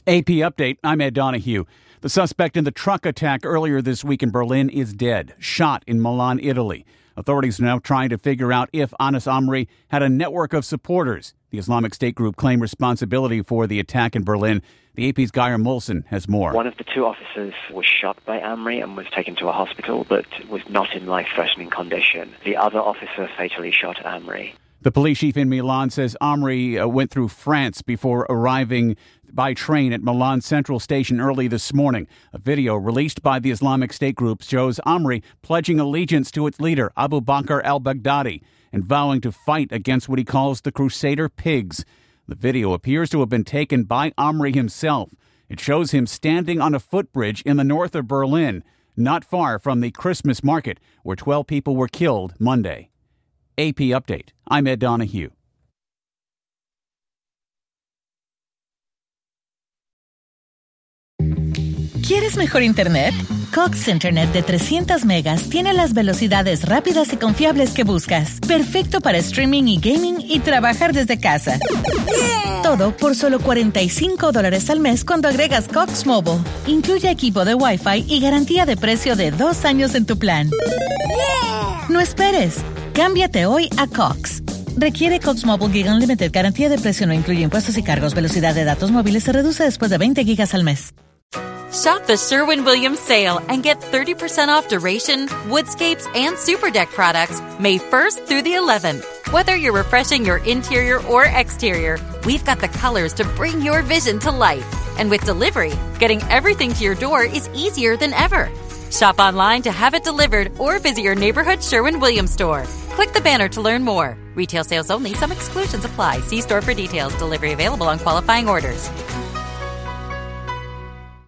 AP Update, I'm Ed Donahue. The suspect in the truck attack earlier this week in Berlin is dead, shot in Milan, Italy. Authorities are now trying to figure out if Anas Amri had a network of supporters. The Islamic State group claimed responsibility for the attack in Berlin. The AP's Geir Molson has more. One of the two officers was shot by Amri and was taken to a hospital, but was not in life-threatening condition. The other officer fatally shot Amri. The police chief in Milan says Amri went through France before arriving by train at Milan Central Station early this morning. A video released by the Islamic State group shows Amri pledging allegiance to its leader, Abu Bakr al-Baghdadi, and vowing to fight against what he calls the Crusader pigs. The video appears to have been taken by Amri himself. It shows him standing on a footbridge in the north of Berlin, not far from the Christmas market, where 12 people were killed Monday. AP Update. I'm Ed Donahue. ¿Quieres mejor internet? Cox Internet de 300 megas tiene las velocidades rápidas y confiables que buscas. Perfecto para streaming y gaming y trabajar desde casa. Todo por solo $45 al mes cuando agregas Cox Mobile. Incluye equipo de Wi-Fi y garantía de precio de 2 años en tu plan. No esperes. Cámbiate hoy a Cox. Requiere Cox Mobile Gig Unlimited. Garantía de precio no incluye impuestos y cargos. Velocidad de datos móviles se reduce después de 20 gigas al mes. Shop the Sherwin-Williams sale and get 30% off Duration, Woodscapes, and Super Deck products May 1st through the 11th. Whether you're refreshing your interior or exterior, we've got the colors to bring your vision to life. And with delivery, getting everything to your door is easier than ever. Shop online to have it delivered or visit your neighborhood Sherwin-Williams store. Click the banner to learn more. Retail sales only. Some exclusions apply. See store for details. Delivery available on qualifying orders.